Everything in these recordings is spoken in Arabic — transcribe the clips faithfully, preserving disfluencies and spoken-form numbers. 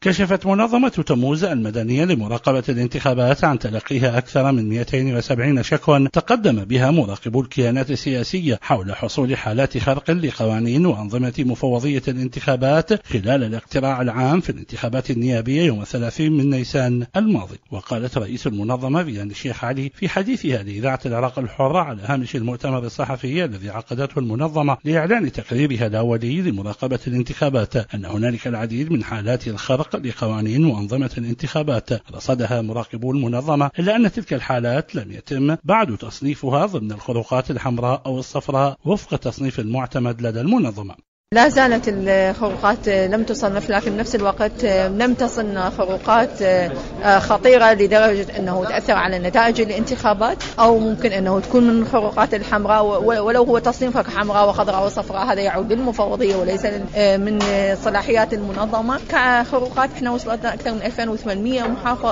كشفت منظمة تموز المدنية لمراقبة الانتخابات عن تلقيها أكثر من مئتين وسبعين شكوى تقدم بها مراقبو الكيانات السياسية حول حصول حالات خرق لقوانين وأنظمة مفوضية الانتخابات خلال الاقتراع العام في الانتخابات النيابية يوم الثلاثين من نيسان الماضي. وقالت رئيس المنظمة فيان الشيخ علي في حديثها لإذاعة العراق الحرة على هامش المؤتمر الصحفي الذي عقدته المنظمة لإعلان تقريرها الأولي لمراقبة الانتخابات أن هنالك العديد من حالات الخرق لقوانين وأنظمة الانتخابات رصدها مراقبو المنظمة، إلا أن تلك الحالات لم يتم بعد تصنيفها ضمن الخروقات الحمراء أو الصفراء وفق التصنيف المعتمد لدى المنظمة. لا زالت الخروقات لم تصنف، لكن بنفس الوقت لم تصن خروقات خطيرة لدرجة أنه تأثر على نتائج الانتخابات، أو ممكن أنه تكون من الخروقات الحمراء، ولو هو تصنيفها حمراء وخضراء وصفراء هذا يعود للمفوضية وليس من صلاحيات المنظمة. كخروقات احنا وصلتنا أكثر من ألفين وثمانمئة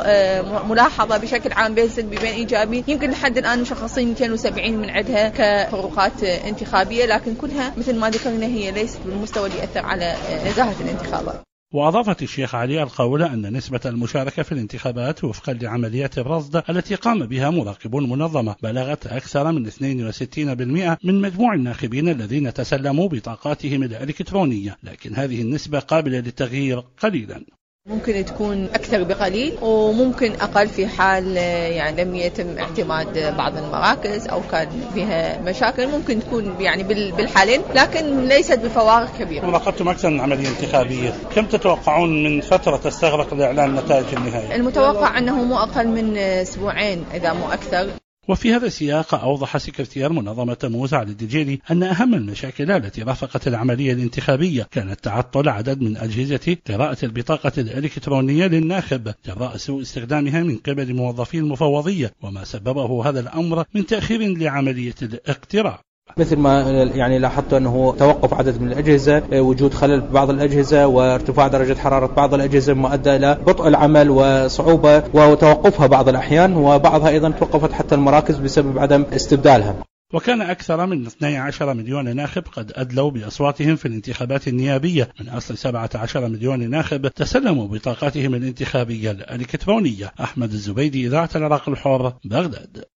ملاحظة بشكل عام بين سلبي بين إيجابي، يمكن لحد الآن مشخصين مئتين وسبعين من عدها كخروقات انتخابية، لكن كلها مثل ما ذكرنا هي ليست بالمستوى اللي يأثر على نزاهة الانتخابات. وأضافت الشيخ علي القول أن نسبة المشاركة في الانتخابات وفقا لعمليات الرصد التي قام بها مراقبو المنظمة بلغت أكثر من اثنين وستين بالمئة من مجموع الناخبين الذين تسلموا بطاقاتهم الإلكترونية، لكن هذه النسبة قابلة للتغيير قليلا. ممكن تكون أكثر بقليل وممكن أقل في حال يعني لم يتم اعتماد بعض المراكز أو كان فيها مشاكل، ممكن تكون يعني بالحالين، لكن ليست بفوارق كبيرة. راقبتم أكثر من عملية انتخابية، كم تتوقعون من فترة تستغرق لإعلان نتائج النهائية؟ المتوقع أنه مو أقل من أسبوعين إذا مو أكثر. وفي هذا السياق أوضح سكرتير منظمة تموز علي الدجيلي أن أهم المشاكل التي رافقت العملية الانتخابية كانت تعطل عدد من أجهزة قراءة البطاقة الإلكترونية للناخب جراء سوء استخدامها من قبل موظفي المفوضية، وما سببه هذا الأمر من تأخير لعملية الاقتراع. مثل ما يعني لاحظت أنه توقف عدد من الأجهزة، وجود خلل ببعض الأجهزة، وارتفاع درجة حرارة بعض الأجهزة ما أدى إلى بطء العمل وصعوبة وتوقفها بعض الأحيان، وبعضها أيضا توقفت حتى المراكز بسبب عدم استبدالها. وكان أكثر من اثني عشر مليون ناخب قد أدلوا بأصواتهم في الانتخابات النيابية من أصل سبعة عشر مليون ناخب تسلموا بطاقاتهم الانتخابية الإلكترونية. أحمد الزبيدي، إذاعة العراق الحر، بغداد.